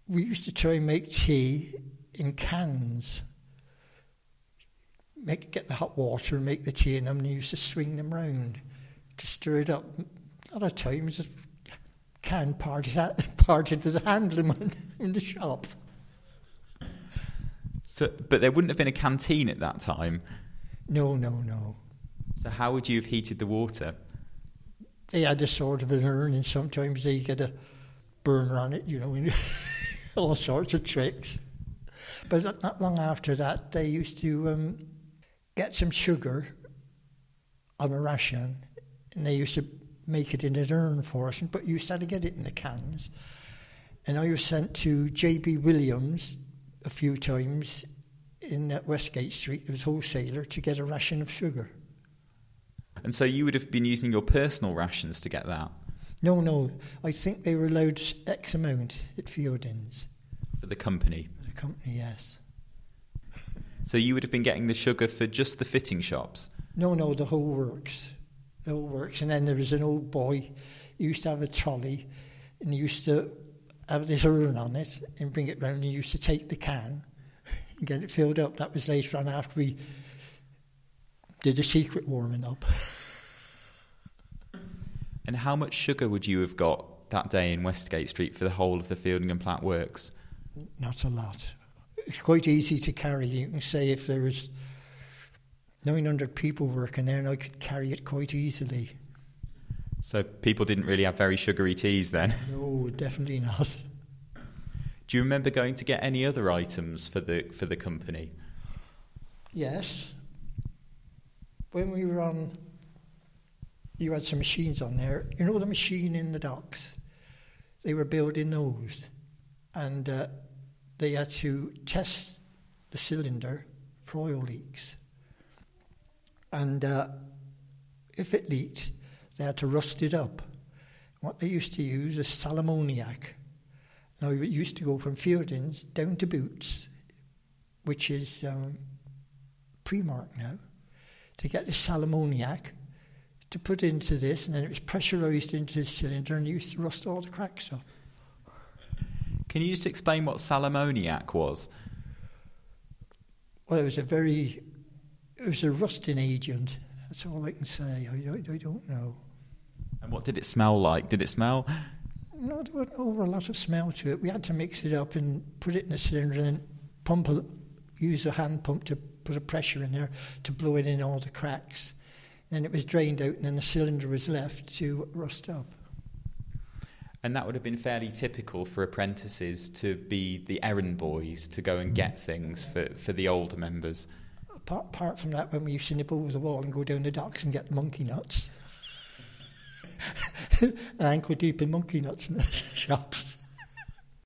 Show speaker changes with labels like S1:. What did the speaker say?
S1: we used to try and make tea in cans. Get the hot water and make the tea in them, and you used to swing them round to stir it up. A lot of times, a can parted with the handle in the shop.
S2: So, but there wouldn't have been a canteen at that time?
S1: No.
S2: So how would you have heated the water?
S1: They had a sort of an urn, and sometimes they get a burner on it, and all sorts of tricks. But not long after that, they used to get some sugar on a ration, and they used to make it in an urn for us, but you used to have to get it in the cans. And I was sent to J.B. Williams a few times in Westgate Street. It was wholesaler to get a ration of sugar.
S2: And so you would have been using your personal rations to get that?
S1: No. I think they were allowed X amount at Fieldings.
S2: For the company?
S1: For the company, yes.
S2: So you would have been getting the sugar for just the fitting shops?
S1: No, the whole works. The whole works. And then there was an old boy, he used to have a trolley, and he used to have this urn on it and bring it round, and he used to take the can and get it filled up. That was later on after we did a secret warming up.
S2: And how much sugar would you have got that day in Westgate Street for the whole of the Fielding and Platt works?
S1: Not a lot. It's quite easy to carry. You can say if there was 900 people working there, and I could carry it quite easily.
S2: So people didn't really have very sugary teas then?
S1: No, definitely not.
S2: Do you remember going to get any other items for the company?
S1: Yes. When we were on, you had some machines on there. You know the machine in the docks? They were building those. And they had to test the cylinder for oil leaks. And if it leaked, they had to rust it up. What they used to use is sal ammoniac. Now, it used to go from Fieldings down to Boots, which is Primark now, to get the sal ammoniac to put into this, and then it was pressurised into the cylinder and used to rust all the cracks up.
S2: Can you just explain what sal ammoniac was?
S1: Well, it was a rusting agent. That's all I can say. I don't know.
S2: And what did it smell like? Did it smell?
S1: No, there wasn't a lot of smell to it. We had to mix it up and put it in the cylinder and then use a hand pump to put a pressure in there to blow it in all the cracks. Then it was drained out, and then the cylinder was left to rust up.
S2: And that would have been fairly typical for apprentices to be the errand boys to go and get things for the older members.
S1: Apart from that, when we used to nip over the wall and go down the docks and get monkey nuts. Ankle deep in monkey nuts in the shops.